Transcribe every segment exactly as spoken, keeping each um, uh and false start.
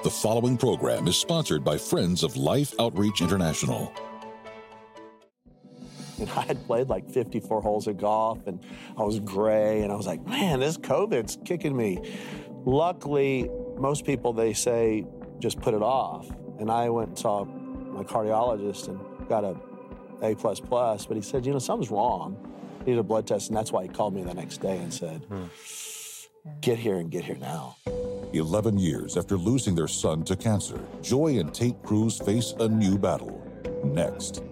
The following program is sponsored by Friends of Life Outreach International. And I had played like fifty-four holes of golf, and I was gray, and I was like, man, this COVID's kicking me. Luckily, most people, they say, just put it off. And I went and saw my cardiologist and got a A plus plus, but he said, you know, something's wrong. I need a blood test, and that's why he called me the next day and said, hmm. get here and get here now. Eleven years after losing their son to cancer, Joy and Tate Cruz face a new battle. Next.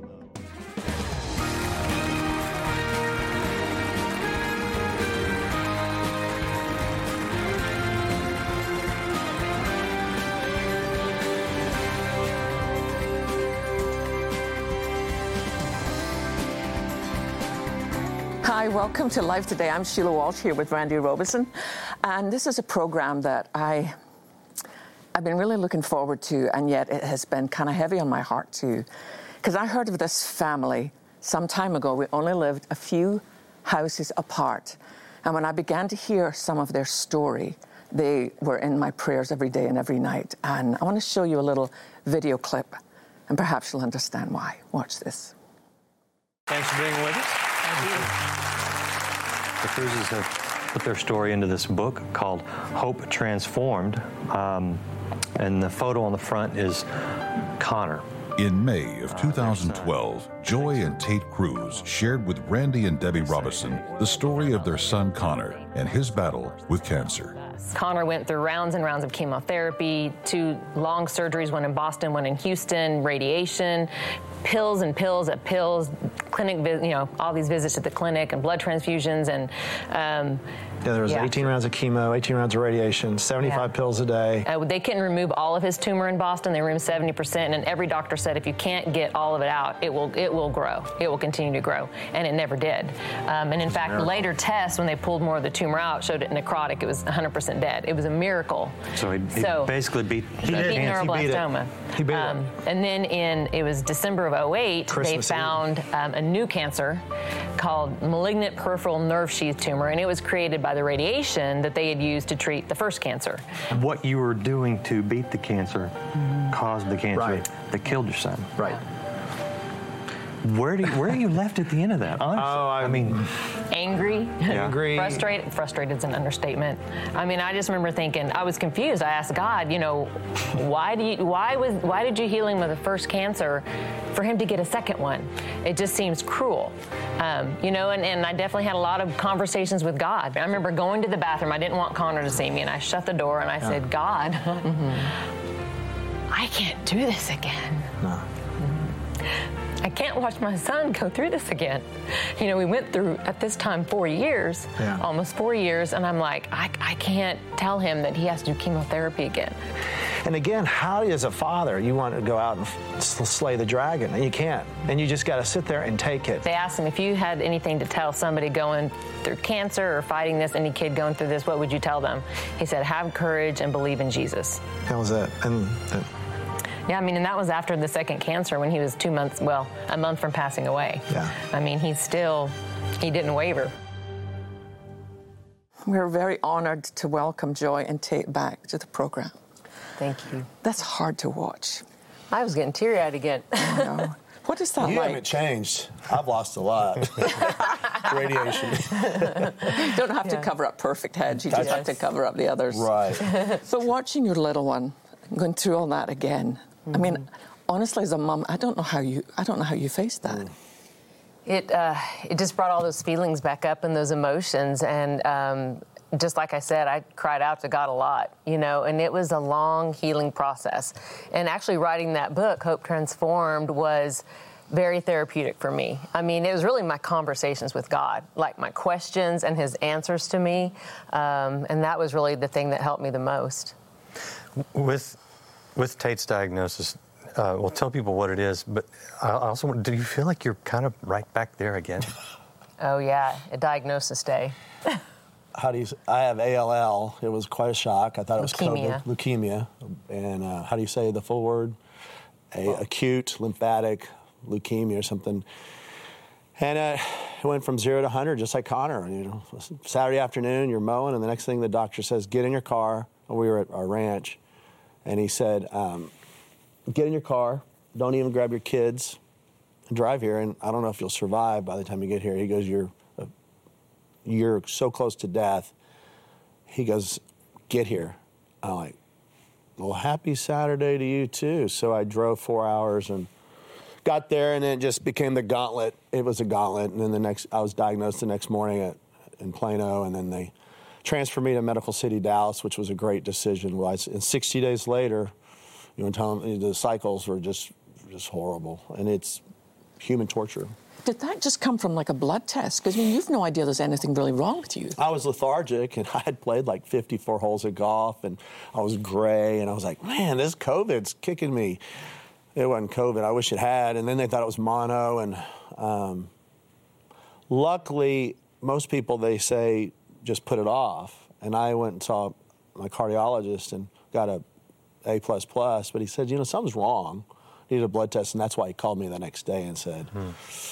Hi, welcome to Life Today. I'm Sheila Walsh here with Randy Robeson, and this is a program that I, I've been really looking forward to, and yet it has been kind of heavy on my heart too, because I heard of this family some time ago. We only lived a few houses apart, and when I began to hear some of their story, they were in my prayers every day and every night, and I want to show you a little video clip, and perhaps you'll understand why. Watch this. Thanks for being with us. Thank you. The Cruzes have put their story into this book called Hope Transformed, um, and the photo on the front is Connor. In May of two thousand twelve, Joy and Tate Cruz shared with Randy and Debbie Robison the story of their son Connor and his battle with cancer. Connor went through rounds and rounds of chemotherapy, two long surgeries, one in Boston, one in Houston, radiation, pills and pills at pills, clinic, you know, all these visits to the clinic and blood transfusions. And um, yeah, there was yeah. eighteen rounds of chemo, eighteen rounds of radiation, seventy-five yeah. pills a day. Uh, they couldn't remove all of his tumor in Boston. They removed seventy percent, and every doctor said if you can't get all of it out, it will it will grow. It will continue to grow, and it never did. Um, and in fact, later tests, when they pulled more of the tumor out, showed it necrotic. It was one hundred percent dead. It was a miracle. So he, he so, basically beat he beat neuroblastoma. He beat it. Um, and then in it was December of oh eight, Christmas they found um, a new cancer called malignant peripheral nerve sheath tumor, and it was created by the radiation that they had used to treat the first cancer. What you were doing to beat the cancer mm-hmm. caused the cancer right. that killed your son. Right. Where do you, where are you left at the end of that? Honestly, oh, I, I mean, angry, angry, frustrated. Frustrated is an understatement. I mean, I just remember thinking I was confused. I asked God, you know, why do you, why was, why did you heal him of the first cancer, for him to get a second one? It just seems cruel, um, you know. And, and I definitely had a lot of conversations with God. I remember going to the bathroom. I didn't want Connor to see me, and I shut the door and I yeah. said, God, mm-hmm. I can't do this again. No. Mm-hmm. I can't watch my son go through this again. You know, we went through, at this time, four years, yeah. almost four years, and I'm like, I, I can't tell him that he has to do chemotherapy again. And again, how as a father, you want to go out and slay the dragon, and you can't. And you just got to sit there and take it. They asked him, if you had anything to tell somebody going through cancer or fighting this, any kid going through this, what would you tell them? He said, have courage and believe in Jesus. That was it. And, and Yeah, I mean, and that was after the second cancer when he was two months, well, a month from passing away. Yeah. I mean, he's still, he didn't waver. We're very honored to welcome Joy and Tate back to the program. Thank you. That's hard to watch. I was getting teary-eyed again. I know. What is that you like? You haven't changed. I've lost a lot. Radiation. You don't have yeah. to cover up perfect heads. You just That's, have to cover up the others. Right. So watching your little one going through all that again, mm-hmm. I mean, honestly, as a mom, I don't know how you, I don't know how you faced that. Mm. It, uh, it just brought all those feelings back up and those emotions. And um, just like I said, I cried out to God a lot, you know, and it was a long healing process. And actually writing that book, Hope Transformed, was very therapeutic for me. I mean, it was really my conversations with God, like my questions and his answers to me. Um, and that was really the thing that helped me the most. With with Tate's diagnosis, uh, well, tell people what it is, but I also want, do you feel like you're kind of right back there again? Oh, yeah, a diagnosis day. How do you, I have A L L. It was quite a shock. I thought it was leukemia. COVID, leukemia. And uh, how do you say the full word? A, acute lymphatic leukemia or something. And uh, it went from zero to one hundred, just like Connor. You know, Saturday afternoon, you're mowing, and the next thing the doctor says, get in your car. We were at our ranch, And he said, um, get in your car, don't even grab your kids, and drive here. And I don't know if you'll survive by the time you get here. He goes, you're, uh, you're so close to death. He goes, get here. I'm like, well, happy Saturday to you too. So I drove four hours and got there, and then it just became the gauntlet. It was a gauntlet. And then the next, I was diagnosed the next morning at, in Plano, and then they transferred me to Medical City, Dallas, which was a great decision. Well, I, and sixty days later, you know, tell them, the cycles were just, just horrible, and it's human torture. Did that just come from like a blood test? Because I mean, you've no idea there's anything really wrong with you. I was lethargic, and I had played like fifty-four holes of golf, and I was gray, and I was like, man, this COVID's kicking me. It wasn't COVID. I wish it had. And then they thought it was mono, and um, luckily, most people, they say, just put it off. And I went and saw my cardiologist and got a A plus plus, but he said, you know, something's wrong. Needed a blood test, and that's why he called me the next day and said, hmm.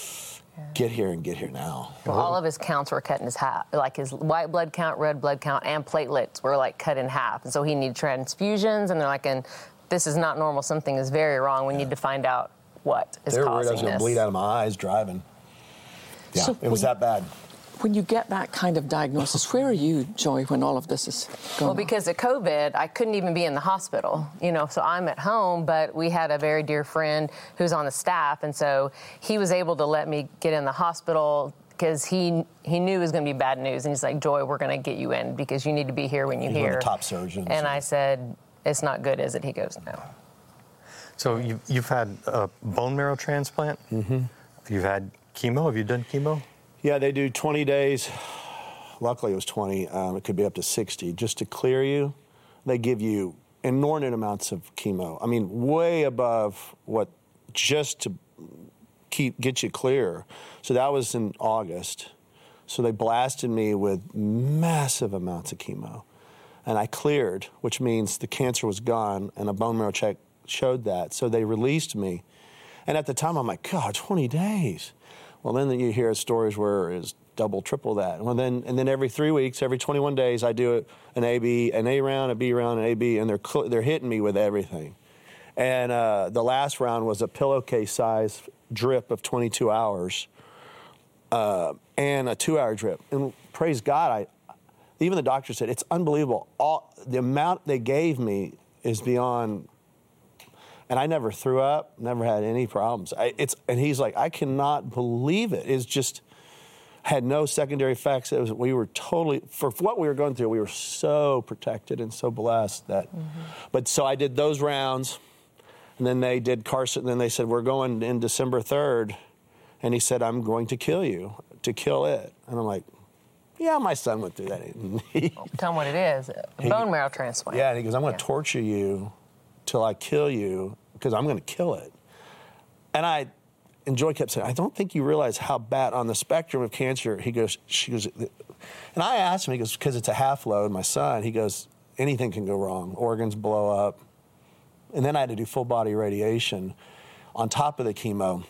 get here and get here now. Well, all of his counts were cut in his half. Like his white blood count, red blood count, and platelets were like cut in half. And so he needed transfusions, and they're like, and this is not normal. Something is very wrong. We yeah. need to find out what is They're causing worried I was going to bleed out of my eyes driving. Yeah, so it was that bad. When you get that kind of diagnosis, where are you, Joy, when all of this is going Well, on? because of COVID, I couldn't even be in the hospital, you know, so I'm at home, but we had a very dear friend who's on the staff, and so he was able to let me get in the hospital because he he knew it was going to be bad news, and he's like, Joy, we're going to get you in because you need to be here when you He's hear. one of the top surgeons. And I said, it's not good, is it? He goes, no. So you've, you've had a bone marrow transplant? Mm-hmm. You've had chemo? Have you done chemo? Yeah, they do twenty days. Luckily, it was twenty. Um, it could be up to sixty. Just to clear you, they give you inordinate amounts of chemo. I mean, way above what, just to keep get you clear. So that was in August. So they blasted me with massive amounts of chemo. And I cleared, which means the cancer was gone, and a bone marrow check showed that. So they released me. And at the time, I'm like, God, twenty days. Well, then you hear stories where it's double, triple that. Well, then, and then every three weeks, every twenty-one days, I do an A B, an A round, a B round, an A B, and they're they're hitting me with everything. And uh, the last round was a pillowcase size drip of twenty-two hours, uh, and a two-hour drip. And praise God, I even the doctor said it's unbelievable. All the amount they gave me is beyond. And I never threw up, never had any problems. I, it's and he's like, I cannot believe it. It's just had no secondary effects. It was we were totally for what we were going through. We were so protected and so blessed that. Mm-hmm. But so I did those rounds, and then they did Carson. And then they said we're going in December third, and he said I'm going to kill you to kill it. And I'm like, yeah, my son went through that. Tell him what it is. A bone marrow transplant. Yeah, and he goes, I'm going to yeah. torture torture you till I kill you, because I'm going to kill it. And I, and Joy kept saying, I don't think you realize how bad on the spectrum of cancer. He goes, she goes, and I asked him, he goes, because it's a half load, my son, he goes, anything can go wrong. Organs blow up. And then I had to do full body radiation on top of the chemo.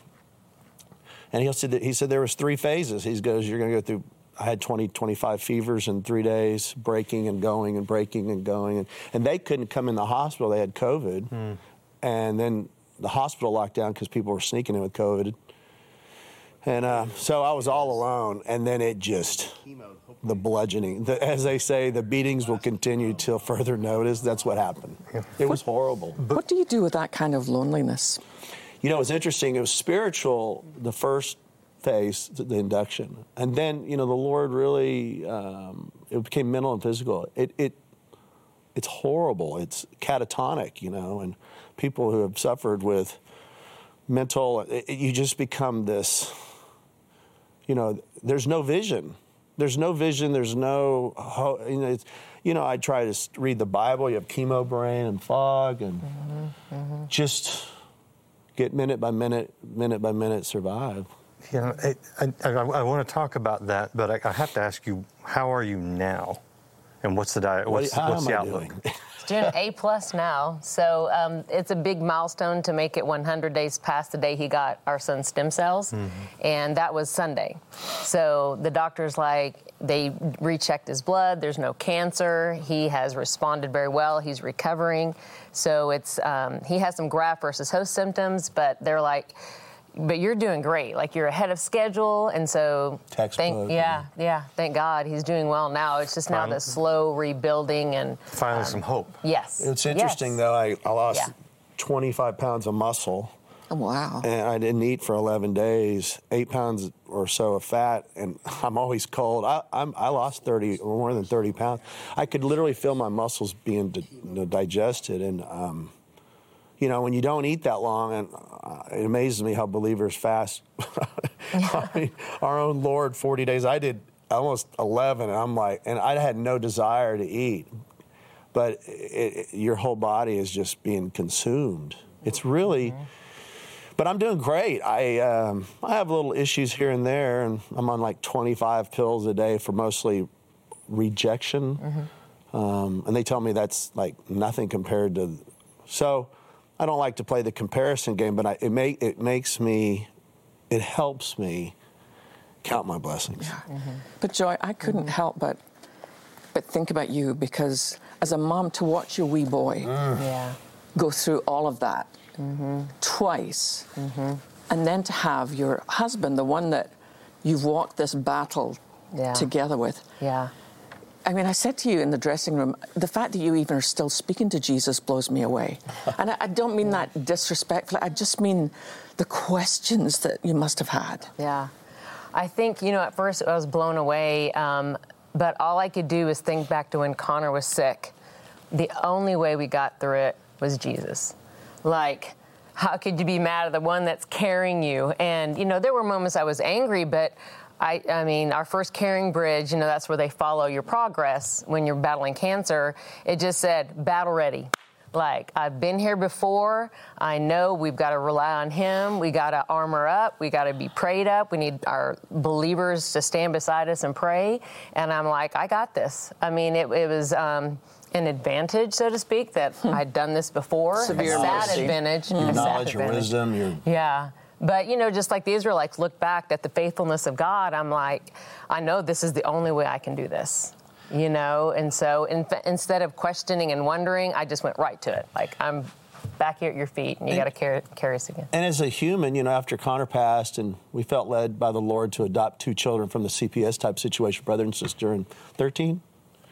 And he said, that, he said there was three phases. He goes, you're going to go through, I had twenty, twenty-five fevers in three days, breaking and going and breaking and going. And, and they couldn't come in the hospital. They had COVID. Mm. And then the hospital locked down because people were sneaking in with COVID. And uh, so I was all alone. And then it just, the bludgeoning. The, as they say, the beatings will continue till further notice. That's what happened. It was horrible. What do you do with that kind of loneliness? You know, it was interesting. It was spiritual, the first phase, the induction. And then, you know, the Lord really, um, it became mental and physical. It, it, it's horrible. It's catatonic, you know, and people who have suffered with mental, it, you just become this, you know, there's no vision. There's no vision. There's no, you know, it's, you know, I try to read the Bible. You have chemo brain and fog and mm-hmm, mm-hmm. just get minute by minute, minute by minute survive. Yeah, I, I, I want to talk about that, but I, I have to ask you, how are you now? And what's the diet? What's, what, what's the outlook? It's doing A plus now, so um, it's a big milestone to make it one hundred days past the day he got our son's stem cells, mm-hmm. and that was Sunday. So the doctor's like, they rechecked his blood. There's no cancer. He has responded very well. He's recovering. So it's um, he has some graft versus host symptoms, but they're like, but you're doing great. Like, you're ahead of schedule, and so thank, yeah, yeah, thank God he's doing well now. It's just now the slow rebuilding and finally um, some hope. Yes, it's interesting yes. though. I, I lost yeah. twenty-five pounds of muscle. Oh, wow. And I didn't eat for eleven days, eight pounds or so of fat, and I'm always cold. I, I'm, I lost thirty or more than thirty pounds. I could literally feel my muscles being di- you know, digested, and um, you know, when you don't eat that long, and uh, it amazes me how believers fast. I mean, our own Lord, forty days. I did almost eleven, and I'm like, and I had no desire to eat, but it, it, your whole body is just being consumed. It's really, mm-hmm. but I'm doing great. I um, I have little issues here and there, and I'm on like twenty-five pills a day for mostly rejection, mm-hmm. um, and they tell me that's like nothing compared to, so. I don't like to play the comparison game, but I, it make it makes me, it helps me count my blessings. Yeah. Mm-hmm. But Joy, I couldn't mm-hmm. help but but think about you, because as a mom, to watch your wee boy mm. yeah. go through all of that mm-hmm. twice, mm-hmm. and then to have your husband, the one that you've walked this battle yeah. together with. Yeah. I mean, I said to you in the dressing room, the fact that you even are still speaking to Jesus blows me away. And I, I don't mean that disrespectfully. I just mean the questions that you must have had. Yeah. I think, you know, at first I was blown away, um, but all I could do was think back to when Connor was sick. The only way we got through it was Jesus. Like, how could you be mad at the one that's carrying you? And, you know, there were moments I was angry, but I, I mean, our first Caring Bridge, you know, that's where they follow your progress when you're battling cancer. It just said, battle ready. Like, I've been here before. I know we've got to rely on him. We got to armor up. We got to be prayed up. We need our believers to stand beside us and pray. And I'm like, I got this. I mean, it, it was um, an advantage, so to speak, that hmm. I'd done this before. Severe a sad mercy. advantage. Your a knowledge, sad your advantage. wisdom, your... Yeah. But, you know, just like the Israelites look back at the faithfulness of God, I'm like, I know this is the only way I can do this, you know? And so in, instead of questioning and wondering, I just went right to it. Like, I'm back here at your feet, and you got to carry, carry us again. And as a human, you know, after Connor passed, and we felt led by the Lord to adopt two children from the C P S type situation, brother and sister, and thirteen.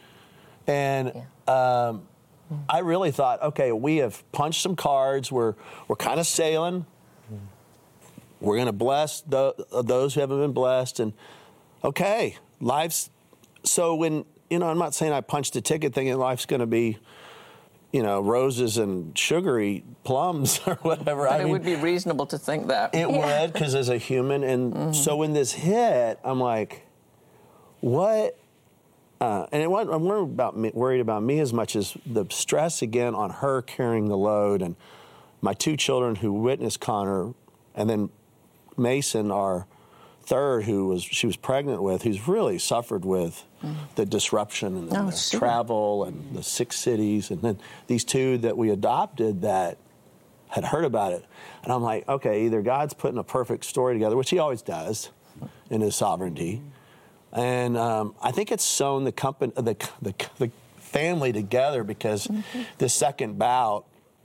And yeah. um, I really thought, okay, we have punched some cards. We're, we're kind of sailing. We're going to bless the, those who haven't been blessed. And, okay, life's... So when, you know, I'm not saying I punched the ticket thinking life's going to be, you know, roses and sugary plums or whatever. But I it mean, would be reasonable to think that. It yeah. would, because as a human. And mm-hmm. so when this hit, I'm like, what... Uh, and it wasn't, I'm worried about, me, worried about me as much as the stress, again, on her carrying the load. And my two children who witnessed Connor, and then Mason, our third, who was she was pregnant with, who's really suffered with mm. the disruption and oh, the sure. travel and the six cities, and then these two that we adopted that had heard about it. And I'm like, okay, either God's putting a perfect story together, which he always does in his sovereignty, and um, I think it's sewn the company, the the, the family together, because mm-hmm. this second bout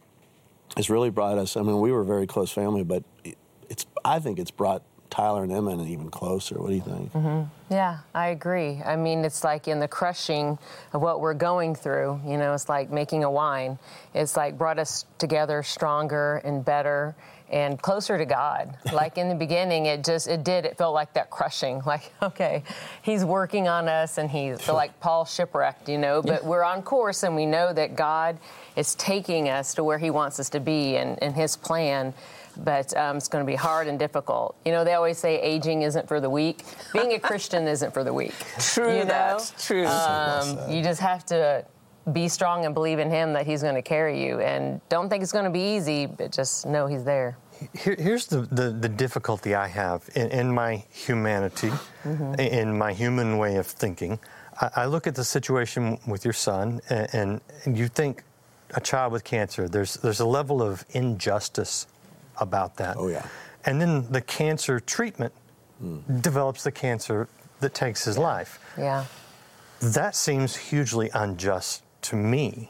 has really brought us. I mean, we were a very close family, but it, it's I think it's brought Tyler and Emma even closer. What do you think? Mm-hmm. Yeah, I agree. I mean, it's like in the crushing of what we're going through, you know, it's like making a wine. It's like brought us together stronger and better and closer to God. Like in the beginning, it just, it did, it felt like that crushing. Like, okay, he's working on us, and he's like Paul shipwrecked, you know, but we're on course, and we know that God is taking us to where he wants us to be and, and his plan. But um, it's going to be hard and difficult. You know, they always say aging isn't for the weak. Being a Christian isn't for the weak. True, you know? That's true. Um, you just have to be strong and believe in him that he's going to carry you. And don't think it's going to be easy, but just know he's there. Here, here's the, the, the difficulty I have in, in my humanity, mm-hmm. in my human way of thinking. I, I look at the situation with your son, and, and, and you think a child with cancer, there's there's a level of injustice about that. Oh, yeah. And then the cancer treatment mm. develops the cancer that takes his life. Yeah. That seems hugely unjust to me.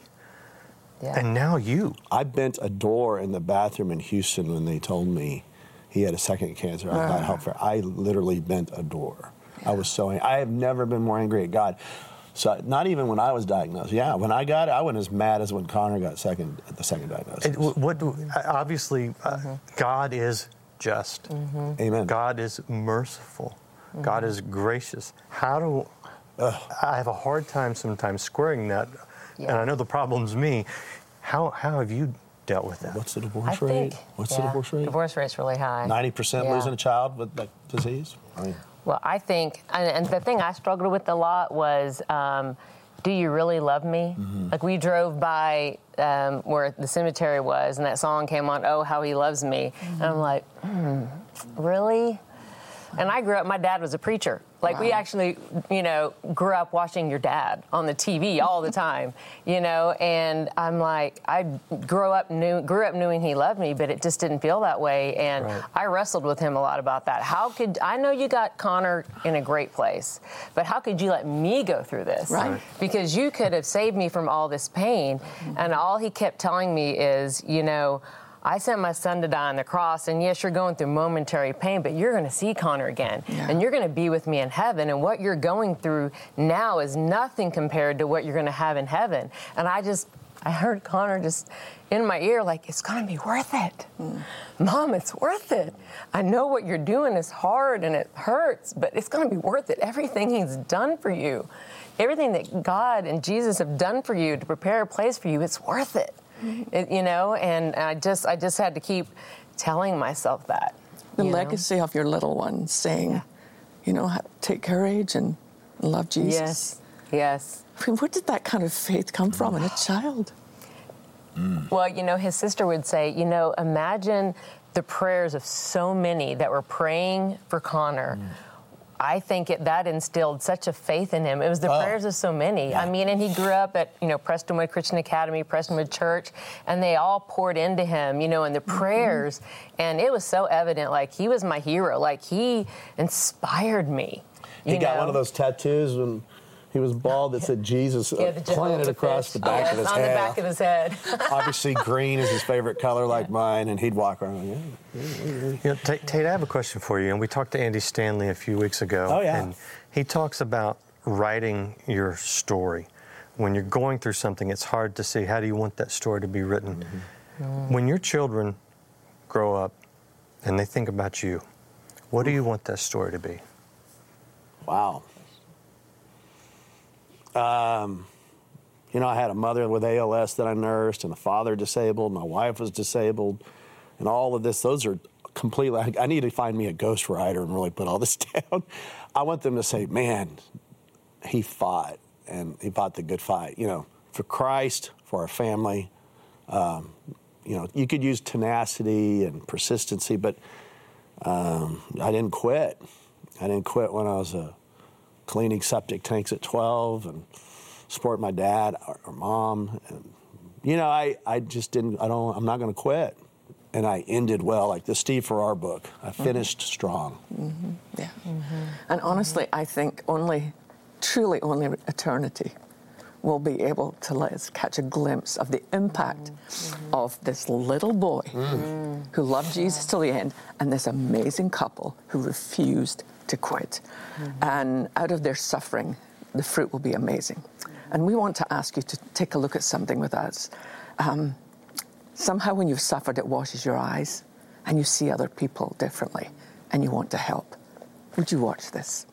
Yeah. And now you. I bent a door in the bathroom in Houston when they told me he had a second cancer. I thought, how fair. I literally bent a door. Yeah. I was so angry. I have never been more angry at God. So not even when I was diagnosed. Yeah, when I got it, I wasn't as mad as when Connor got second at the second diagnosis. It, what, obviously, uh, mm-hmm. God is just. Mm-hmm. Amen. God is merciful. Mm-hmm. God is gracious. How do uh, I have a hard time sometimes squaring that, yeah. and I know the problem's me. How how have you dealt with that? What's the divorce I rate? think, What's yeah, the divorce rate? Divorce rate's really high. ninety percent yeah. losing a child with that disease? I mean, well, I think, and, and the thing I struggled with a lot was, um, do you really love me? Mm-hmm. Like, we drove by um, where the cemetery was, and that song came on, Oh, How He Loves Me. Mm-hmm. And I'm like, hmm, really? And I grew up, my dad was a preacher. Like, wow. we actually, you know, grew up watching your dad on the T V all the time, you know, and I'm like, I grew up knew, grew up knowing he loved me, but it just didn't feel that way. And right. I wrestled with him a lot about that. How could, I know you got Connor in a great place, but how could you let me go through this? Right. Because you could have saved me from all this pain. Mm-hmm. And all he kept telling me is, you know, I sent my son to die on the cross, and yes, you're going through momentary pain, but you're going to see Connor again, yeah. and you're going to be with me in heaven, and what you're going through now is nothing compared to what you're going to have in heaven. And I just, I heard Connor just in my ear, like, it's going to be worth it. Mm. Mom, it's worth it. I know what you're doing is hard, and it hurts, but it's going to be worth it. Everything he's done for you, everything that God and Jesus have done for you to prepare a place for you, it's worth it. It, you know, and I just I just had to keep telling myself that. The legacy know? of your little one saying, yeah. you know, take courage and love Jesus. Yes, yes. I mean, where did that kind of faith come from in a child? Mm. Well, you know, his sister would say, you know, imagine the prayers of so many that were praying for Connor. Mm. I think it, that instilled such a faith in him. It was the oh. prayers of so many. Yeah. I mean, and he grew up at, you know, Prestonwood Christian Academy, Prestonwood Church, and they all poured into him, you know, in the prayers. Mm-hmm. And it was so evident, like, he was my hero. Like, he inspired me. He you got know? one of those tattoos when he was bald that said Jesus yeah, uh, planted across the back yes, of his on head. the back of his head. Obviously, green is his favorite color, like mine, and he'd walk around. Yeah, yeah, yeah. You know, Tate, Tate, I have a question for you. And we talked to Andy Stanley a few weeks ago. Oh, yeah. And he talks about writing your story. When you're going through something, it's hard to see how do you want that story to be written. Mm-hmm. Mm. When your children grow up and they think about you, what do you want that story to be? Wow. Um, you know, I had a mother with A L S that I nursed, and a father disabled. My wife was disabled, and all of this. Those are completely. I, I need to find me a ghostwriter and really put all this down. I want them to say, "Man, he fought, and he fought the good fight." You know, for Christ, for our family. Um, you know, you could use tenacity and persistency, but um, I didn't quit. I didn't quit when I was a. cleaning septic tanks at twelve and support my dad or, or mom. And, you know, I, I just didn't, I don't, I'm not going to quit. And I ended well, like the Steve Farrar book. I finished mm-hmm. strong. Mm-hmm. Yeah. Mm-hmm. And honestly, I think only, truly only eternity will be able to let us catch a glimpse of the impact mm-hmm. of this little boy mm-hmm. who loved Jesus till the end, and this amazing couple who refused to quit. Mm-hmm. And out of their suffering, the fruit will be amazing. Mm-hmm. And we want to ask you to take a look at something with us. Um, somehow when you've suffered, it washes your eyes, and you see other people differently, and you want to help. Would you watch this?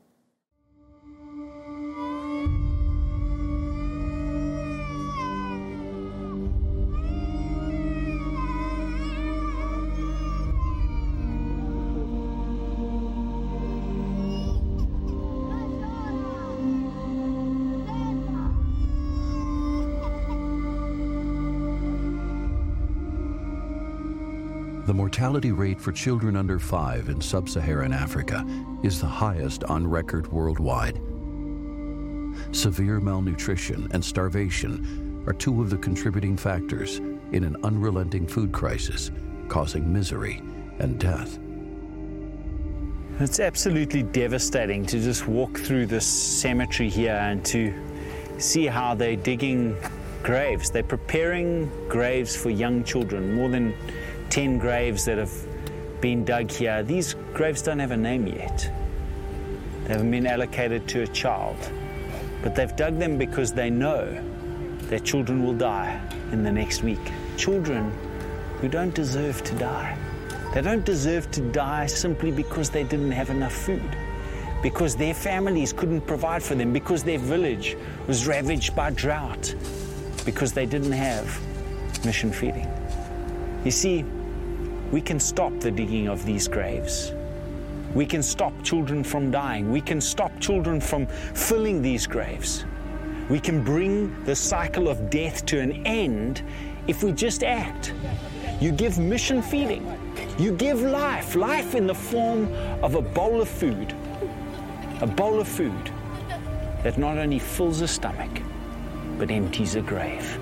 The mortality rate for children under five in sub-Saharan Africa is the highest on record worldwide. Severe malnutrition and starvation are two of the contributing factors in an unrelenting food crisis, causing misery and death. It's absolutely devastating to just walk through this cemetery here and to see how they're digging graves. They're preparing graves for young children, more than ten graves that have been dug here. These graves don't have a name yet. They haven't been allocated to a child, but they've dug them because they know their children will die in the next week. Children who don't deserve to die. They don't deserve to die simply because they didn't have enough food, because their families couldn't provide for them, because their village was ravaged by drought, because they didn't have mission feeding. You see, we can stop the digging of these graves. We can stop children from dying. We can stop children from filling these graves. We can bring the cycle of death to an end if we just act. You give mission feeding. You give life, life in the form of a bowl of food, a bowl of food that not only fills a stomach, but empties a grave.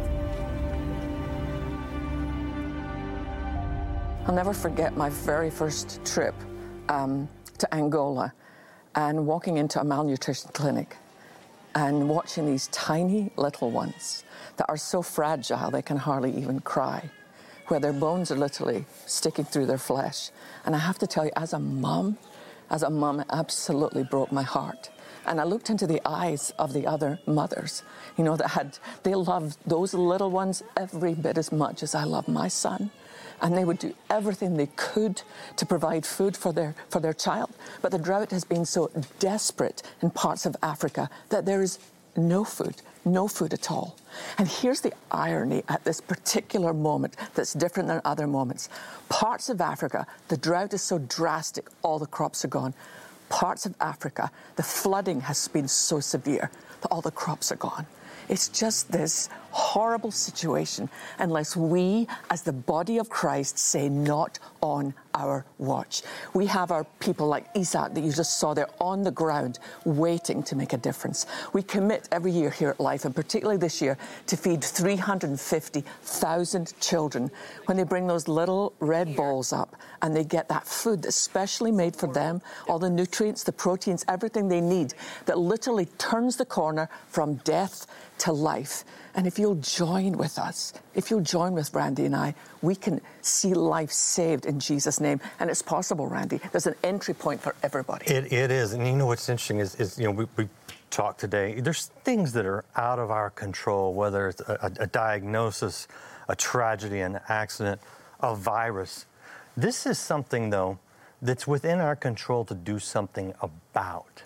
I'll never forget my very first trip um, to Angola and walking into a malnutrition clinic and watching these tiny little ones that are so fragile they can hardly even cry, where their bones are literally sticking through their flesh. And I have to tell you, as a mom, as a mom, it absolutely broke my heart. And I looked into the eyes of the other mothers, you know, that had, they loved those little ones every bit as much as I love my son. And they would do everything they could to provide food for their, for their child. But the drought has been so desperate in parts of Africa that there is no food, no food at all. And here's the irony at this particular moment that's different than other moments. Parts of Africa, the drought is so drastic, all the crops are gone. Parts of Africa, the flooding has been so severe that all the crops are gone. It's just this horrible situation unless we, as the body of Christ, say not on our watch. We have our people like Isaac that you just saw there on the ground waiting to make a difference. We commit every year here at Life, and particularly this year, to feed three hundred fifty thousand children when they bring those little red bowls up and they get that food that's specially made for them, all the nutrients, the proteins, everything they need, that literally turns the corner from death to life. And if you'll join with us, if you'll join with Randy and I, we can see life saved in Jesus' name. And it's possible, Randy. There's an entry point for everybody. It, it is. And you know what's interesting is, is you know, we, we talked today, there's things that are out of our control, whether it's a, a diagnosis, a tragedy, an accident, a virus. This is something, though, that's within our control to do something about.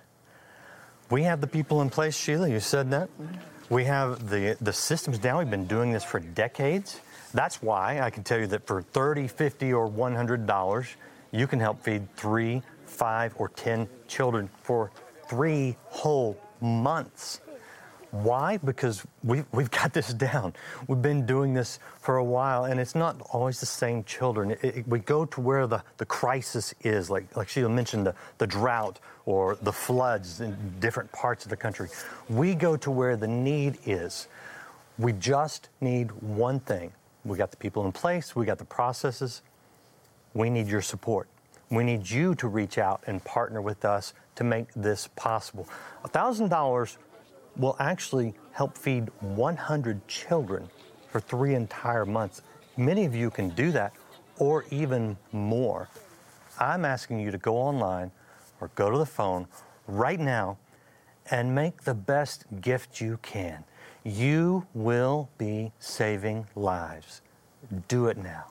We have the people in place, Sheila, you said that. We have the, the systems down. We've been doing this for decades. That's why I can tell you that for thirty, fifty, or one hundred dollars, you can help feed three, five, or ten children for three whole months. Why? Because we've, we've got this down. We've been doing this for a while, and it's not always the same children. It, it, we go to where the, the crisis is, like, like Sheila mentioned, the, the drought or the floods in different parts of the country. We go to where the need is. We just need one thing. We got the people in place. We got the processes. We need your support. We need you to reach out and partner with us to make this possible. one thousand dollars will actually help feed one hundred children for three entire months. Many of you can do that, or even more. I'm asking you to go online or go to the phone right now and make the best gift you can. You will be saving lives. Do it now.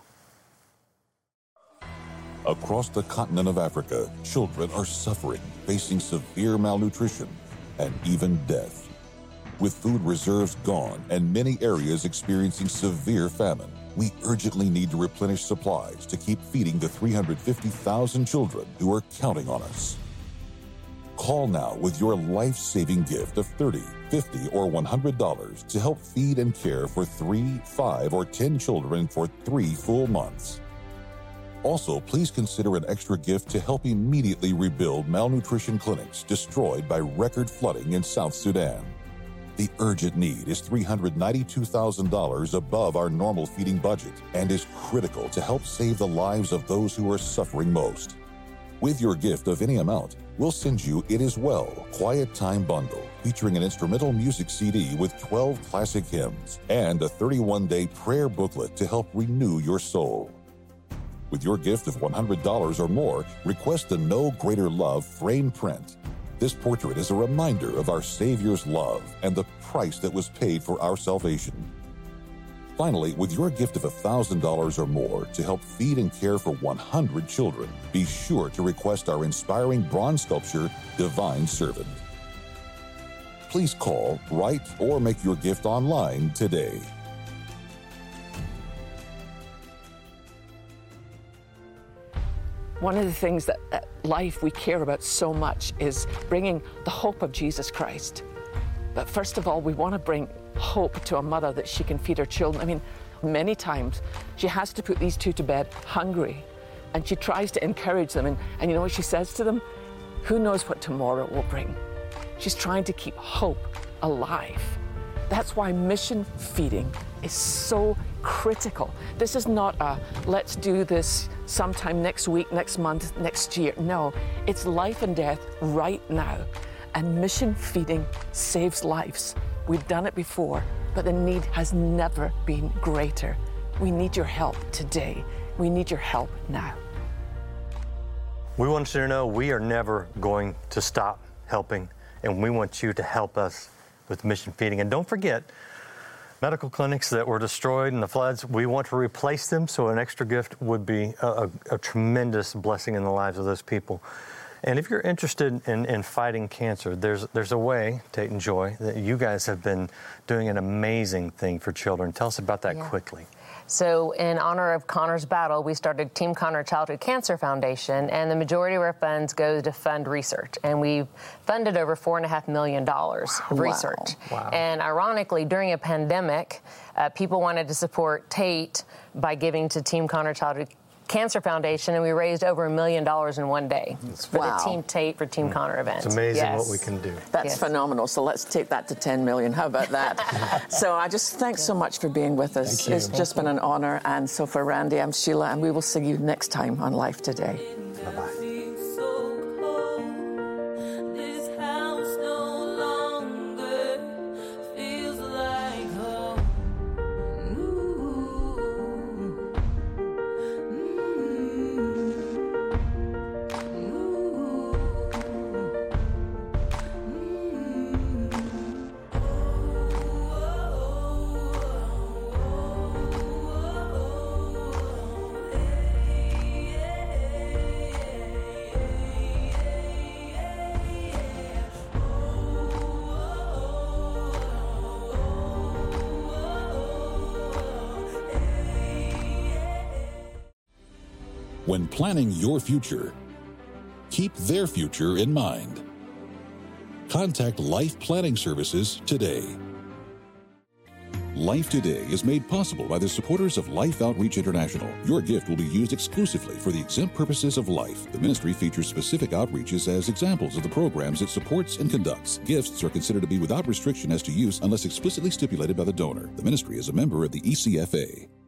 Across the continent of Africa, children are suffering, facing severe malnutrition and even death. With food reserves gone and many areas experiencing severe famine, we urgently need to replenish supplies to keep feeding the three hundred fifty thousand children who are counting on us. Call now with your life-saving gift of thirty dollars, fifty dollars, or one hundred dollars to help feed and care for three, five, or ten children for three full months. Also, please consider an extra gift to help immediately rebuild malnutrition clinics destroyed by record flooding in South Sudan. The urgent need is three hundred ninety-two thousand dollars above our normal feeding budget and is critical to help save the lives of those who are suffering most. With your gift of any amount, we'll send you It Is Well Quiet Time Bundle, featuring an instrumental music C D with twelve classic hymns and a thirty-one day prayer booklet to help renew your soul. With your gift of one hundred dollars or more, request the No Greater Love frame print. This portrait is a reminder of our Savior's love and the price that was paid for our salvation. Finally, with your gift of one thousand dollars or more to help feed and care for one hundred children, be sure to request our inspiring bronze sculpture, Divine Servant. Please call, write, or make your gift online today. One of the things that at life we care about so much is bringing the hope of Jesus Christ. But first of all, we want to bring hope to a mother that she can feed her children. I mean, many times she has to put these two to bed hungry, and she tries to encourage them. And, and you know what she says to them? Who knows what tomorrow will bring? She's trying to keep hope alive. That's why mission feeding is so critical. This is not a let's do this sometime next week, next month, next year. No, it's life and death right now. And mission feeding saves lives. We've done it before, but the need has never been greater. We need your help today. We need your help now. We want you to know we are never going to stop helping, and we want you to help us with mission feeding. And don't forget, medical clinics that were destroyed in the floods, we want to replace them, so an extra gift would be a, a, a tremendous blessing in the lives of those people. And if you're interested in, in fighting cancer, there's there's a way, Tate and Joy, that you guys have been doing an amazing thing for children. Tell us about that yeah. quickly. So in honor of Connor's battle, we started Team Connor Childhood Cancer Foundation, and the majority of our funds go to fund research. And we've funded over four and a half million dollars of wow. research. Wow. And ironically, during a pandemic, uh, people wanted to support Tate by giving to Team Connor Childhood Cancer Foundation, and we raised over a million dollars in one day for wow. the Team Tate for Team Connor event. It's amazing yes. what we can do. That's yes. phenomenal. So let's take that to ten million. How about that? So I just thanks so much for being with us. It's just been an honor. And so for Randy, I'm Sheila, and we will see you next time on Life Today. Bye-bye. When planning your future, keep their future in mind. Contact Life Planning Services today. Life Today is made possible by the supporters of Life Outreach International. Your gift will be used exclusively for the exempt purposes of life. The ministry features specific outreaches as examples of the programs it supports and conducts. Gifts are considered to be without restriction as to use unless explicitly stipulated by the donor. The ministry is a member of the E C F A.